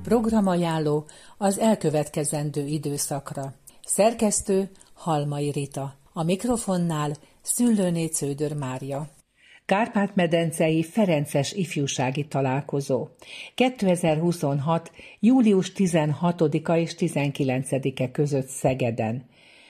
Programajánló az elkövetkezendő időszakra. Szerkesztő Halmai Rita. A mikrofonnál Szüllőné Cződör Mária. Kárpát-medencei ferences ifjúsági találkozó. 2026. július 16-a és 19-e között Szegeden.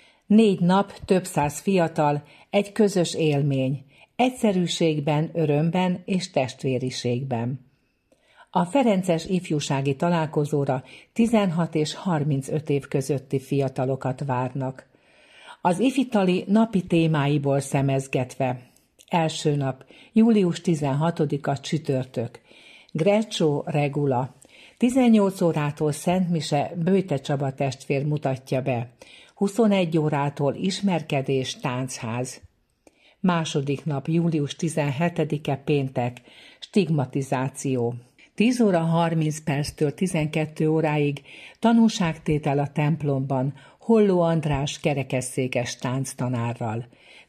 4 nap, több száz fiatal, egy közös élmény, egyszerűségben, örömben és testvériségben. A ferences ifjúsági találkozóra 16 és 35 év közötti fiatalokat várnak. Az ifitali napi témáiból szemezgetve. Első nap, július 16-a csütörtök. Greccio Regula. 18 órától Szent Mise Böjte Csaba testvér mutatja be. 21 órától ismerkedés táncház. Második nap, július 17-e péntek. Stigmatizáció. 10 óra 30 perctől 12 óráig tanúságtétel a templomban Holló András kerekesszékes tánctanárral.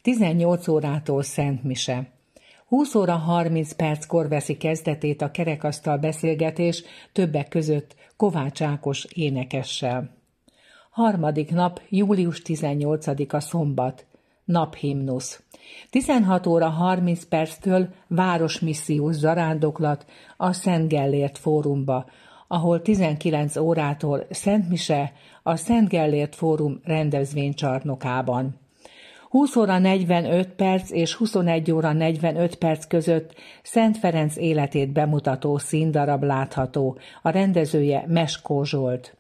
18 órától Szent Mise. 20 óra 30 perckor veszi kezdetét a kerekasztal beszélgetés többek között Kovács Ákos énekessel. Harmadik nap, július 18-a szombat. Naphimnusz. 16 óra 30 perctől városmissziós zarándoklat a Szent Gellért Fórumba, ahol 19 órától Szent Mise a Szent Gellért Fórum rendezvénycsarnokában. 20 óra 45 perc és 21 óra 45 perc között Szent Ferenc életét bemutató színdarab látható, a rendezője Meskó Zsolt.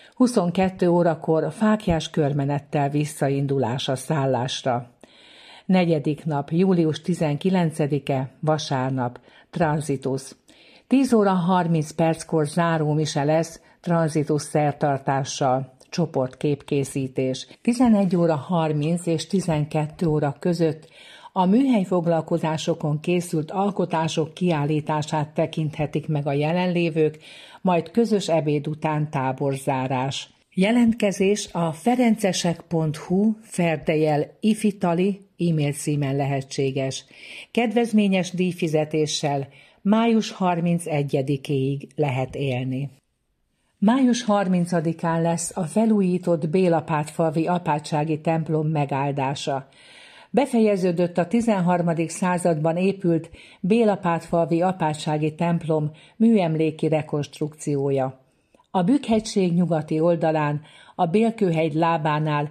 22 órakor fáklyás körmenettel visszaindulás a szállásra. Negyedik nap, július 19-e, vasárnap, tranzitus. 10 óra 30 perckor záró mise lesz, tranzitus szertartással, csoportképkészítés. 11 óra 30 és 12 óra között a műhelyfoglalkozásokon készült alkotások kiállítását tekinthetik meg a jelenlévők, majd közös ebéd után táborzárás. Jelentkezés a ferencesek.hu /ifitali e-mail címen lehetséges. Kedvezményes díjfizetéssel május 31-éig lehet élni. Május 30-án lesz a felújított Bélapátfalvi apátsági templom megáldása. Befejeződött a 13. században épült Bélapátfalvi apátsági templom műemléki rekonstrukciója. A Bükk-hegység nyugati oldalán, a Bélkőhegy lábánál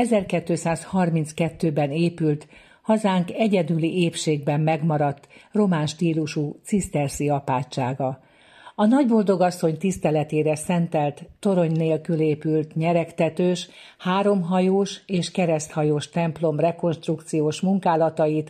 1232-ben épült, hazánk egyedüli épségben megmaradt román stílusú ciszterszi apátsága. A Nagyboldogasszony tiszteletére szentelt, torony nélkül épült nyeregtetős, 3 hajós és kereszthajós templom rekonstrukciós munkálatait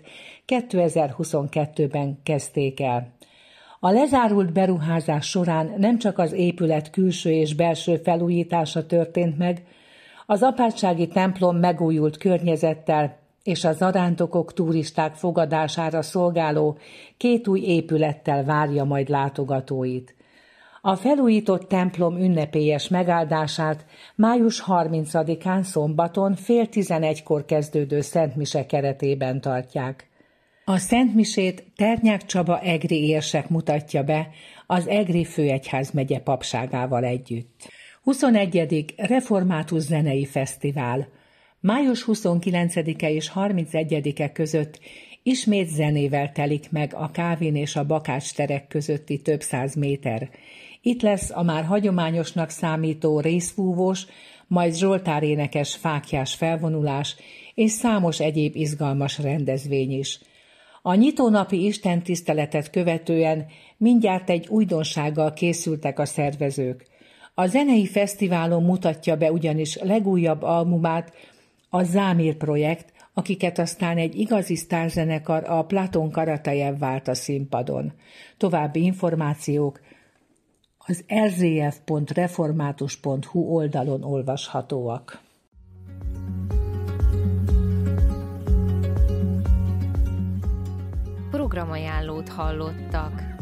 2022-ben kezdték el. A lezárult beruházás során nem csak az épület külső és belső felújítása történt meg, az apátsági templom megújult környezettel és a zarándokok, turisták fogadására szolgáló 2 új épülettel várja majd látogatóit. A felújított templom ünnepélyes megáldását május 30-án szombaton fél 11-kor kezdődő szentmise keretében tartják. A szentmisét Ternyák Csaba egri érsek mutatja be az Egri Főegyházmegye papságával együtt. 21. Református Zenei Fesztivál. Május 29-e és 31-e között ismét zenével telik meg a Kávin és a Bakács terek közötti több száz méter. Itt lesz a már hagyományosnak számító részfúvós, majd zsoltárénekes fáklyás felvonulás és számos egyéb izgalmas rendezvény is. A nyitónapi istentiszteletet követően mindjárt egy újdonsággal készültek a szervezők. A zenei fesztiválon mutatja be ugyanis legújabb albumát a Zámir projekt, akiket aztán egy igazi sztárzenekar, a Platon Karatajev vált a színpadon. További információk az rzf.református.hu oldalon olvashatóak. Programajánlót hallottak.